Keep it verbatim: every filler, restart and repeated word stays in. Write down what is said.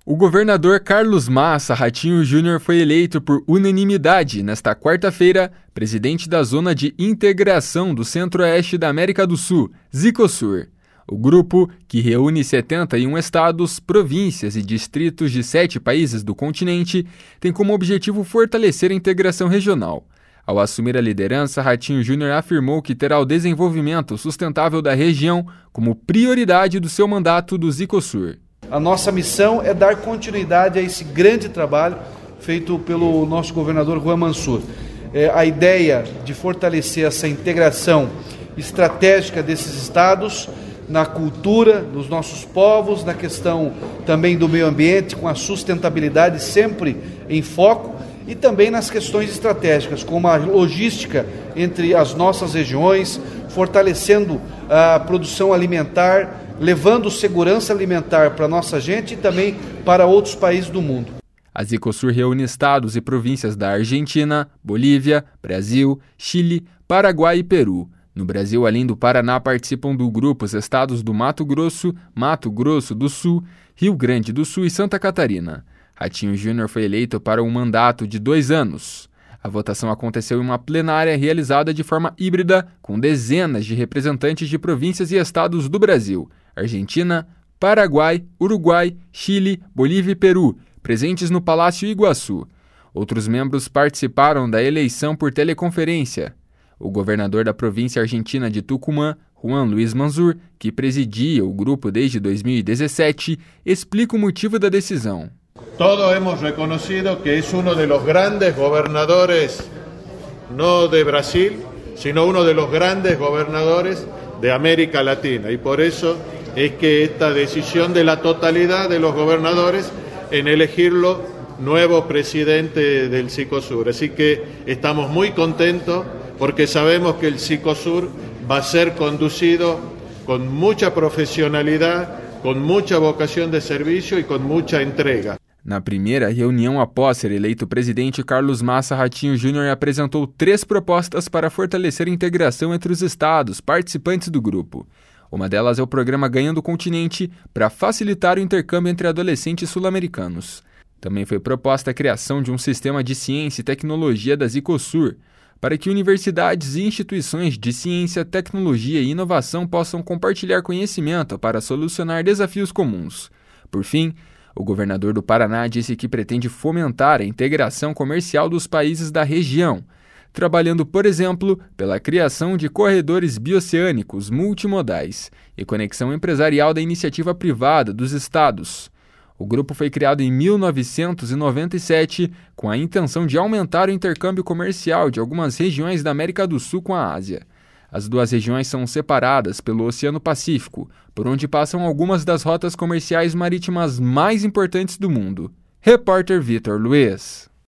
O governador Carlos Massa Ratinho Júnior foi eleito por unanimidade nesta quarta-feira presidente da Zona de Integração do Centro-Oeste da América do Sul, Zicosur. O grupo, que reúne setenta e um estados, províncias e distritos de sete países do continente, tem como objetivo fortalecer a integração regional. Ao assumir a liderança, Ratinho Júnior afirmou que terá o desenvolvimento sustentável da região como prioridade do seu mandato do Zicosur. A nossa missão é dar continuidade a esse grande trabalho feito pelo nosso governador Juan Mansur. É, a ideia de fortalecer essa integração estratégica desses estados na cultura dos nossos povos, na questão também do meio ambiente, com a sustentabilidade sempre em foco, e também nas questões estratégicas, como a logística entre as nossas regiões, fortalecendo a produção alimentar, levando segurança alimentar para a nossa gente e também para outros países do mundo. A Zicosur reúne estados e províncias da Argentina, Bolívia, Brasil, Chile, Paraguai e Peru. No Brasil, além do Paraná, participam do grupo os estados do Mato Grosso, Mato Grosso do Sul, Rio Grande do Sul e Santa Catarina. Ratinho Júnior foi eleito para um mandato de dois anos. A votação aconteceu em uma plenária realizada de forma híbrida, com dezenas de representantes de províncias e estados do Brasil, Argentina, Paraguai, Uruguai, Chile, Bolívia e Peru, presentes no Palácio Iguaçu. Outros membros participaram da eleição por teleconferência. O governador da província argentina de Tucumã, Juan Luis Mansur, que presidia o grupo desde dois mil e dezessete, explica o motivo da decisão. Todos hemos reconocido que es uno de los grandes gobernadores, no de Brasil, sino uno de los grandes gobernadores de América Latina. Y por eso es que esta decisión de la totalidad de los gobernadores en elegirlo nuevo presidente del Zicosur. Así que estamos muy contentos porque sabemos que el Zicosur va a ser conducido con mucha profesionalidad, con mucha vocación de servicio y con mucha entrega. Na primeira reunião após ser eleito presidente, Carlos Massa Ratinho Júnior apresentou três propostas para fortalecer a integração entre os estados participantes do grupo. Uma delas é o programa Ganhando o Continente, para facilitar o intercâmbio entre adolescentes sul-americanos. Também foi proposta a criação de um sistema de ciência e tecnologia da Zicosur, para que universidades e instituições de ciência, tecnologia e inovação possam compartilhar conhecimento para solucionar desafios comuns. Por fim, o governador do Paraná disse que pretende fomentar a integração comercial dos países da região, trabalhando, por exemplo, pela criação de corredores bioceânicos multimodais e conexão empresarial da iniciativa privada dos estados. O grupo foi criado em mil novecentos e noventa e sete com a intenção de aumentar o intercâmbio comercial de algumas regiões da América do Sul com a Ásia. As duas regiões são separadas pelo Oceano Pacífico, por onde passam algumas das rotas comerciais marítimas mais importantes do mundo. Repórter Vitor Luiz.